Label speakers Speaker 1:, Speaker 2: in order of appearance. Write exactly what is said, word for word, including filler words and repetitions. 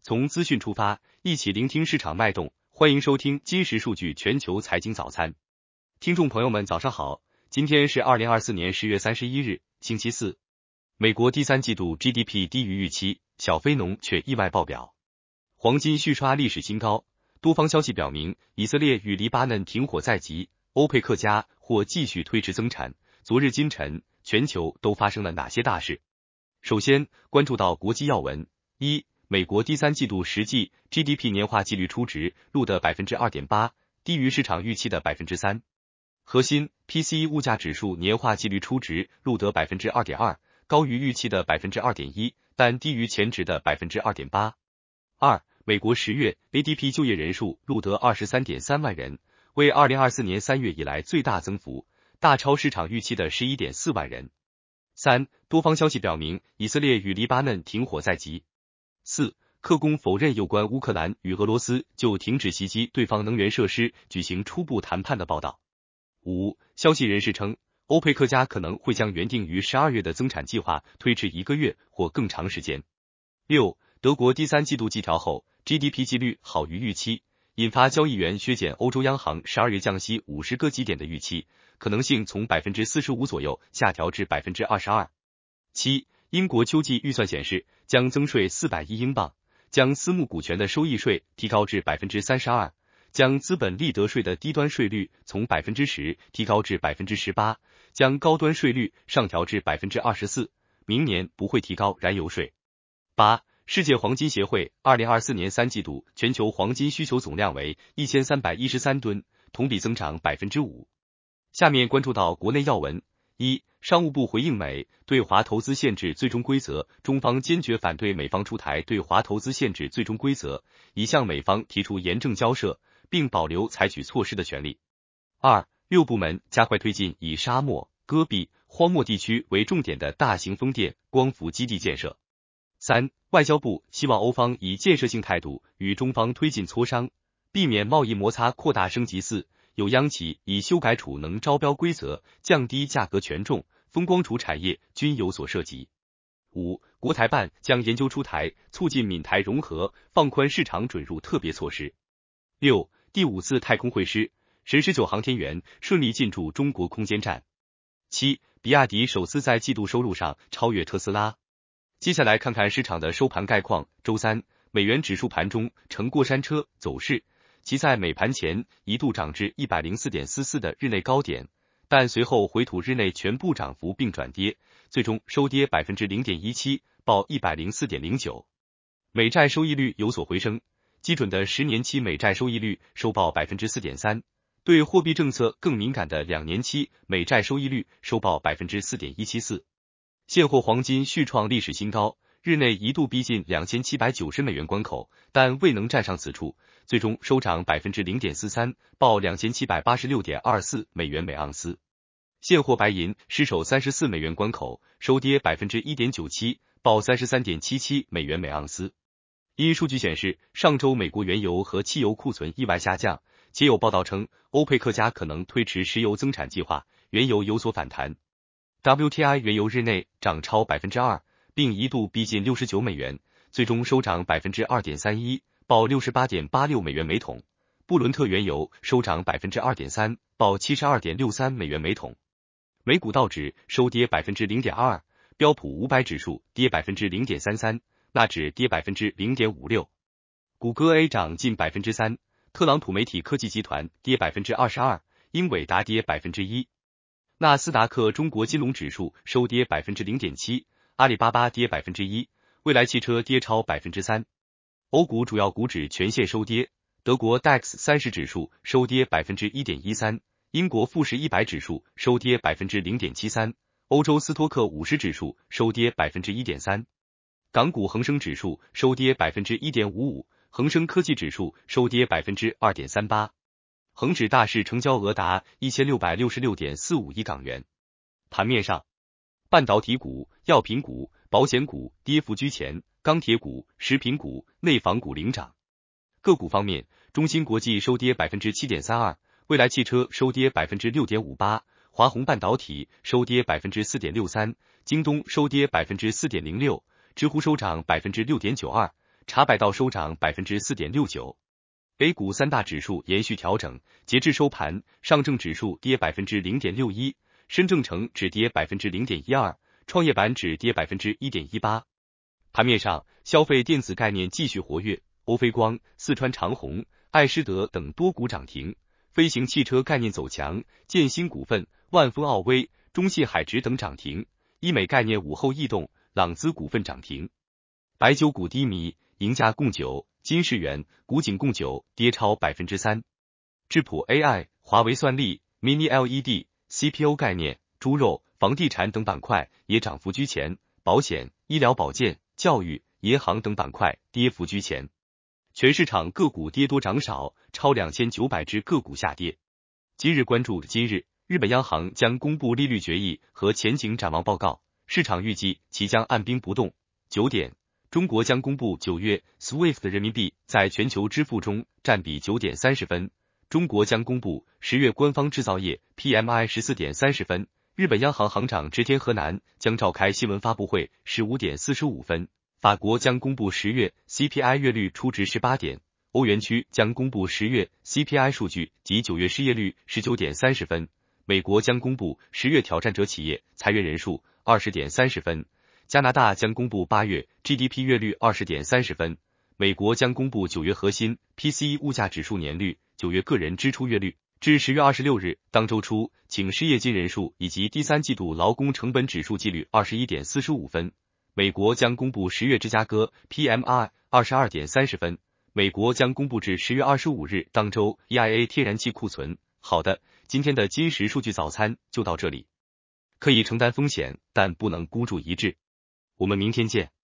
Speaker 1: 从资讯出发，一起聆听市场脉动。欢迎收听今时数据全球财经早餐。听众朋友们，早上好，今天是二零二四年十月三十一日，星期四。美国第三季度 G D P 低于预期，小非农却意外爆表。黄金续刷历史新高，多方消息表明，以色列与黎巴嫩停火在即，欧佩克加或继续推迟增产。昨日今晨，全球都发生了哪些大事？首先关注到国际要闻。一、美国第三季度实际 G D P 年化季率初值录得 百分之二点八， 低于市场预期的 百分之三。核心 P C E 物价指数年化季率初值录得 百分之二点二， 高于预期的 百分之二点一， 但低于前值的 百分之二点八。二、美国十月 A D P 就业人数录得 二十三点三万人，为二零二四年三月以来最大增幅，大超市场预期的 十一点四万人。三、多方消息表明，以色列与黎巴嫩停火在即。四、克宫否认有关乌克兰与俄罗斯就停止袭击对方能源设施举行初步谈判的报道。五、消息人士称，欧佩克加可能会将原定于十二月的增产计划推迟一个月或更长时间。六、德国第三季度季调后 G D P 季率好于预期，引发交易员削减欧洲央行十二月降息五十个基点的预期，可能性从 百分之四十五 左右下调至 百分之二十二。七、英国秋季预算显示，将增税四百亿英镑，将私募股权的收益税提高至 百分之三十二， 将资本利得税的低端税率从 百分之十 提高至 百分之十八， 将高端税率上调至 百分之二十四， 明年不会提高燃油税。八、世界黄金协会二零二四年三季度全球黄金需求总量为一千三百一十三吨，同比增长 百分之五。下面关注到国内要闻。一、商务部回应美对华投资限制最终规则，中方坚决反对美方出台对华投资限制最终规则，已向美方提出严正交涉，并保留采取措施的权利。二、六部门加快推进以沙漠、戈壁、荒漠地区为重点的大型风电、光伏基地建设。三、外交部希望欧方以建设性态度与中方推进磋商，避免贸易摩擦扩大升级。四、有央企以修改储能招标规则，降低价格权重，风光储产业均有所涉及。五、国台办将研究出台促进闽台融合、放宽市场准入特别措施。六、第五次太空会师，神十九航天员顺利进驻中国空间站。七、比亚迪首次在季度收入上超越特斯拉。接下来看看市场的收盘概况。周三，美元指数盘中呈过山车走势，其在美盘前一度涨至 一百零四点四四 的日内高点，但随后回吐日内全部涨幅并转跌，最终收跌 百分之零点一七， 报 一百零四点零九。美债收益率有所回升，基准的十年期美债收益率收报 百分之四点三， 对货币政策更敏感的两年期美债收益率收报 百分之四点一七四。现货黄金续创历史新高，日内一度逼近两千七百九十美元关口，但未能站上此处，最终收涨 百分之零点四三， 报 两千七百八十六点二四美元每盎司。现货白银失守三十四美元关口，收跌 百分之一点九七， 报 三十三点七七美元每盎司。因数据显示，上周美国原油和汽油库存意外下降，且有报道称欧佩克加可能推迟石油增产计划，原油有所反弹。W T I 原油日内涨超 百分之二， 并一度逼近六十九美元，最终收涨 百分之二点三一， 报 六十八点八六美元每桶。布伦特原油收涨 百分之二点三， 报 七十二点六三美元每桶。美股道指收跌 百分之零点二二， 标普五百指数跌 百分之零点三三， 纳指跌 百分之零点五六。谷歌 A 涨近 百分之三， 特朗普媒体科技集团跌 百分之二十二， 英伟达跌 百分之一。纳斯达克中国金融指数收跌 百分之零点七， 阿里巴巴跌 百分之一， 蔚来汽车跌超 百分之三。欧股主要股指全线收跌，德国 D A X 三十指数收跌 百分之一点一三， 英国富时一百指数收跌 百分之零点七三， 欧洲斯托克五十指数收跌 百分之一点三。港股恒生指数收跌 百分之一点五五， 恒生科技指数收跌 百分之二点三八。恒指大市成交额达 一千六百六十六点四五亿港元。盘面上，半导体股、药品股、保险股跌幅居前，钢铁股、食品股、内房股领涨。个股方面，中芯国际收跌 百分之七点三二， 蔚来汽车收跌 百分之六点五八， 华虹半导体收跌 百分之四点六三， 京东收跌 百分之四点零六， 知乎收涨 百分之六点九二， 茶百道收涨 百分之四点六九。A 股三大指数延续调整，截至收盘，上证指数跌 百分之零点六一， 深证成指跌 百分之零点一二， 创业板指跌 百分之一点一八。盘面上，消费电子概念继续活跃，欧菲光、四川长虹、爱施德等多股涨停，飞行汽车概念走强，建新股份、万丰奥威、中信海直等涨停，医美概念午后异动，朗姿股份涨停。白酒股低迷，赢家贡酒、金世元、古井贡酒跌超 百分之三。 智谱 A I、华为算力、Mini L E D、C P U 概念、猪肉、房地产等板块也涨幅居前，保险、医疗保健、教育、银行等板块跌幅居前。全市场个股跌多涨少，超两千九百只个股下跌。今日关注今日，日本央行将公布利率决议和前景展望报告，市场预计其将按兵不动。九点，中国将公布九月 S W I F T 人民币在全球支付中占比。九点三十分，中国将公布十月官方制造业 P M I 十四点三十分。日本央行行长植田和男将召开新闻发布会。十五点四十五分，法国将公布十月 C P I 月率初值。十八点，欧元区将公布十月 C P I 数据及九月失业率。十九点三十分，美国将公布十月挑战者企业裁员人数。二十点三十分，加拿大将公布八月 G D P 月率。二十点三十分，美国将公布九月核心 P C E 物价指数年率、九月个人支出月率。至十月二十六日，当周初请失业金人数以及第三季度劳工成本指数季率。二十一点四十五分，美国将公布十月芝加哥 P M I。二十二点三十分，美国将公布至十月二十五日当周 E I A 天然气库存。好的，今天的金石数据早餐就到这里。可以承担风险，但不能孤注一掷。我们明天见。